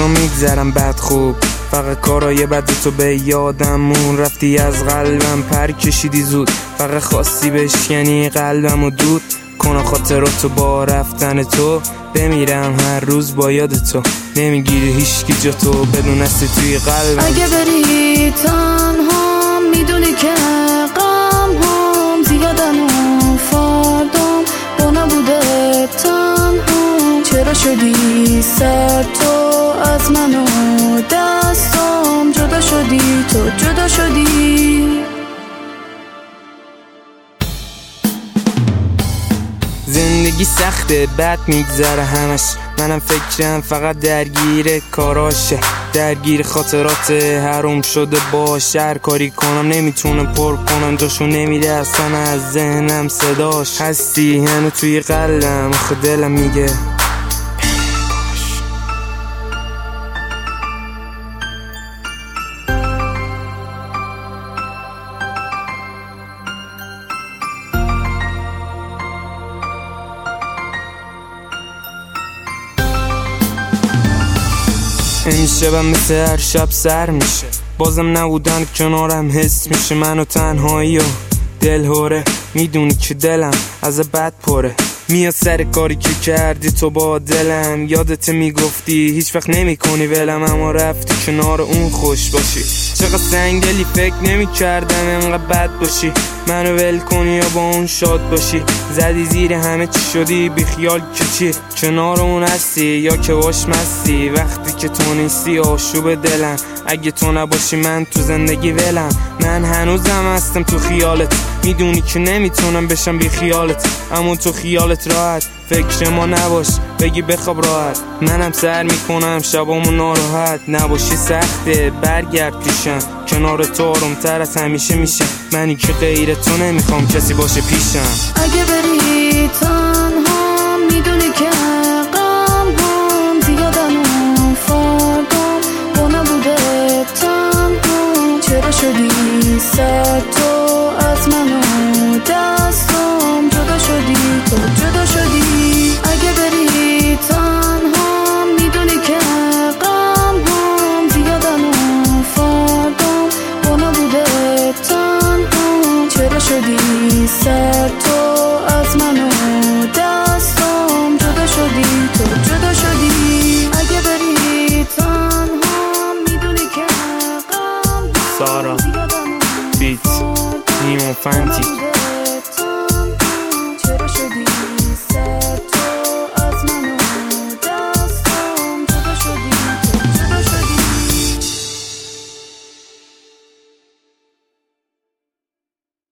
روزا میگذرم بد خوب، فقط کارای بد تو به یادمون رفتی، از قلبم پر کشیدی زود، فقط خواستی بشکنی قلبم و دود کنه خاطراتو. با رفتن تو بمیرم هر روز با یاد تو، نمیگیری هیچکی جا تو بدون هستی توی قلبم. اگه بری تنها میدونی که غم هم زیادن و فردام با نبوده تنها. چرا شدی سر تو از من و دستام، جدا شدی تو جدا شدی. زندگی سخته بد میگذره همش، منم فکرم فقط درگیر کاراشه، درگیر خاطرات حروم شده باشه. هر کاری کنم نمیتونم پر کنم جاشو، نمیره اصلا از ذهنم صداش. هستی هنو توی قلبم، آخه دلم میگه این شبم مثل هر شب سر میشه، بازم نبودن کنارم حس میشه. منو تنهایی و دل هوره، میدونی که دلم از بد پره. میاد سر کاری که کردی تو با دلم، یادت میگفتی هیچ وقت نمی کنی ولم، اما رفتی کنار اون خوش باشی. چقدر سنگلی فکر نمی کردم انقدر بد باشی، منو ول کنی یا با اون شاد باشی. زدی زیر همه چی شدی بیخیال که چی، کنار اون هستی یا که باش مستی. وقتی که تو نیستی آشوب دلم، اگه تو نباشی من تو زندگی ولم. من هنوزم هستم تو خیالت، میدونی که نمیتونم بشم بی خیالت، اما تو خیالت راحت. فکر ما نباش بگی بخواب راحت، منم سر میکنم شبامو ناراحت. نباشی سخته برگرد پیشم، کنار تو آرومتر از همیشه میشه. منی که غیر تو نمیخوام کسی باشه پیشم. اگه بری تنها میدونی که غم هم زیادن و فردام با نبوده تنها. چرا شدی سر تو از من و دستام، جدا شدی تو جدا شدی. اگه بری تنها میدونی که غم هم زیادن و فردام با نبوده تنها. چرا شدی سر تو از من و دستام، جدا شدی تو جدا شدی. اگه بری تنها میدونی که غم سارا بیت نیمو فانتی